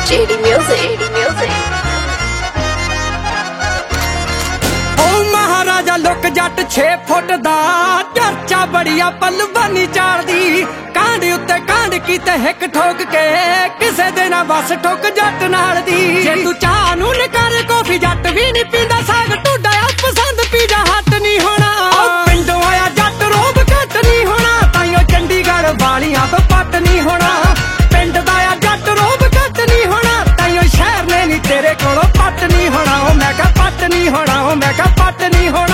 JD Music. ओ महाराजा look जट 6 फुट दा चर्चा बड़िया पलवानी चाड़दी कांड उत्ते कांड कीते हिक ठोक के किसे दे ना बस ठोक जट नाल दी जे तू चाह नू नकार कॉफी जट भी नहीं पींदा साग टूडा पसंद पीजा हट नहीं होना पिंडों आया जट रोब घट नहीं होना ताइयों चंडीगढ़ वालियां तो पट नहीं होना पिंड दा आ जट रोब घट नहीं होना ताइयों शहर ने नहीं तेरे कोलों पट नहीं होना ओ मैं कहा पट नहीं होना ओ मैं कहा पट नहीं होना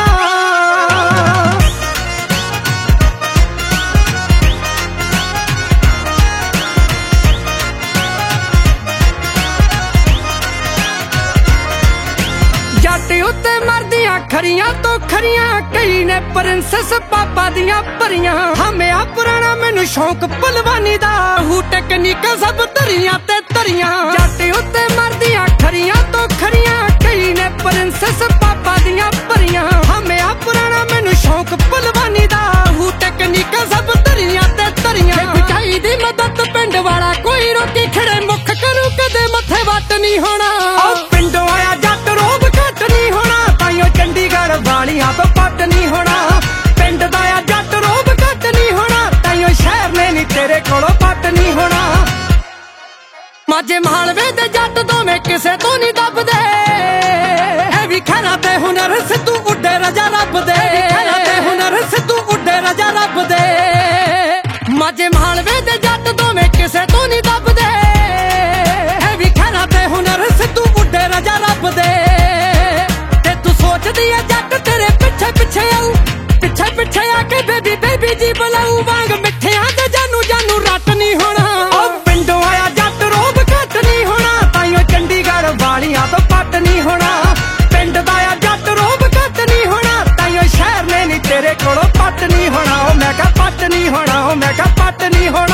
जट उत्ते मरदियां खरियां तो खरियां कई ने प्रिंसेस पापा दियां परियां हमें आ पुराना मैनू शौक पलवानी दा हू टेक्निक सब धरियां ते धरियां जट उत्ते मरदियां खरियां तो खरियां कई ने प्रिंसेस पापा दियां परियां हमें आ पुराना मैनू शौक पलवानी दा हू टेक्निक सब धरियां ते धरियां बिचाई दी मदद पिंड वाला कोई रोटी खड़े मुख करू कदे मथे वट नहीं होना पिंडों आया जट रोब घट नहीं होना ताइयों चंडीगढ़ वालियां तो पट नहीं होना पिंड दा आ जट रोब घट नहीं होना ताइयों शहर ने नहीं तेरे कोलों पट नहीं होना माझे मालवे दे जट दोवें किसे तो नहीं दबदे ऐ भी खैरा ते हुनर सिद्धू उड्डे रजा रब दे खैरा ते हुनर सिद्धू उड्डे रजा रब दे माझे मालवे दे जट दोवें किसे तो नहीं दबदे ऐ भी खैरा ते हुनर सिद्धू उड्डे रजा रब दे ते तू सोचदी है जट तेरे पिछे पिछे आऊ पिछे पिछे आके बेबी बेबी जी बुलाऊ वांग मिठियां ते जानू जानू रट नहीं होना ओ पिंडों आया जट रोब घट नहीं होना ताइयों चंडीगढ़ वालियां तो पट नहीं होना पिंड दा आ जट रोब घट नहीं होना ताइयों शहर ने नहीं तेरे कोलों पट नहीं होना ओ मैं कहा पट नहीं होना ओ मैं कहा पट नहीं होना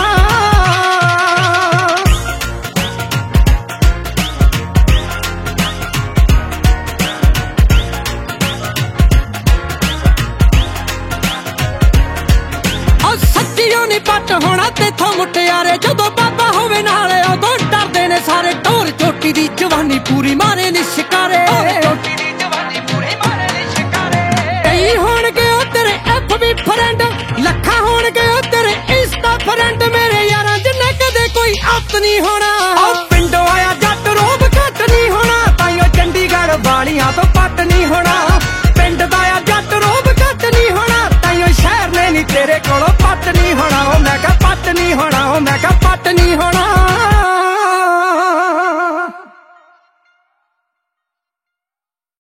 नी पट होना तेथों मुटियारे जदों बाबा होवे नाले उदों डरदे ने सारे ढोर चोटी दी जवानी पूरी मारे नी शिकारे कई होणगे ओ तेरे FB फ्रेंड लखा होणगे ओ तेरे इंस्टा फ्रेंड मेरे यारां जिन्ने कदे कोई अत नहीं होना पिंडों आया जट रोब घट नहीं होना ताइयों चंडीगढ़ वालियां तो पट नहीं होना पिंड दा आ जट रोब घट नहीं होना ताइयों शहर ने नहीं तेरे कोलों पट नहीं होना